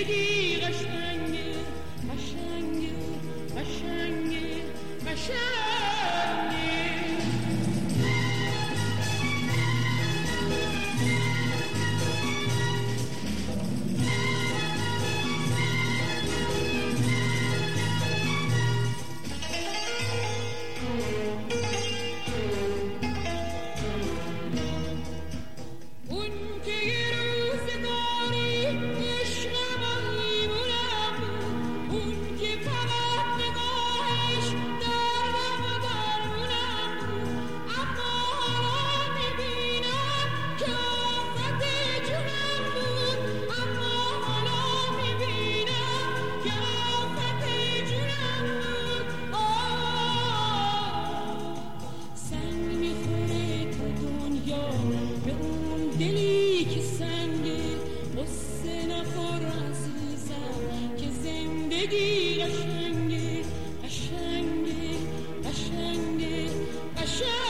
زندگی قشنگه قشنگه قشنگه قشنگه. دلی که سنگه قصه نخور عزیزم که زندگی قشنگه قشنگه قشنگه قشنگه.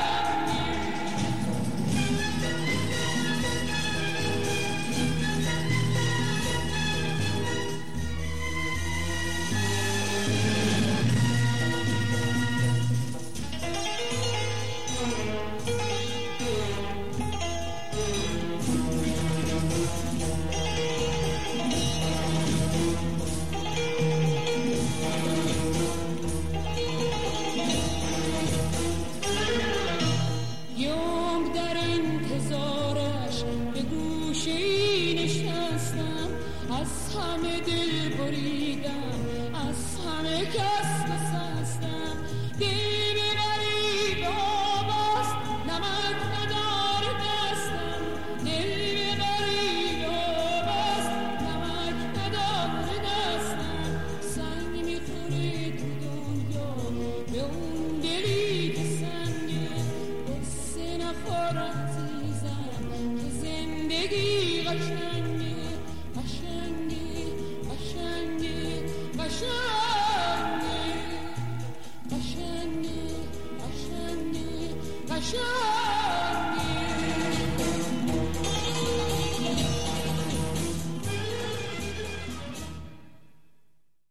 از همه دل بریدم از همه کس بسستم. دل ببری به آباست نمک نداره دستم. دل ببری به آباست نمک نداره دستم. سنگ میخوره تو دنیا به اون دلی که سنگه قصه نخور عزیزم که زندگی قشنگه قشنگه قشنگه قشنگه قشنگه قشنگه قشنگه.